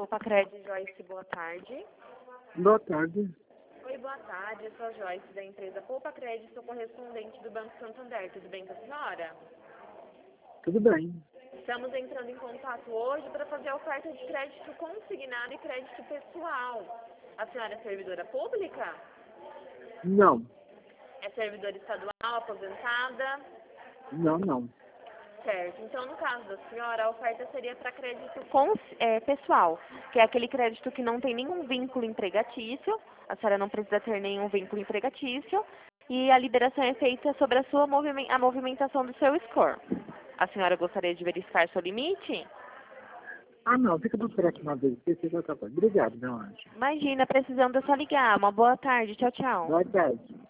Poupa Crédito, Joyce, boa tarde. Boa tarde. Oi, boa tarde. Eu sou a Joyce da empresa Poupa Crédito, sou correspondente do Banco Santander. Tudo bem com a senhora? Tudo bem. Estamos entrando em contato hoje para fazer a oferta de crédito consignado e crédito pessoal. A senhora é servidora pública? Não. É servidora estadual, aposentada? Não. Certo. Então, no caso da senhora, a oferta seria para crédito pessoal, que é aquele crédito que não tem nenhum vínculo empregatício, a senhora não precisa ter nenhum vínculo empregatício, e a liberação é feita sobre a movimentação do seu score. A senhora gostaria de verificar seu limite? Não. Fica para esperar aqui uma vez. Você já tá bom. Obrigado, meu anjo. Imagina, precisando é só ligar. Uma boa tarde. Tchau, tchau. Boa tarde.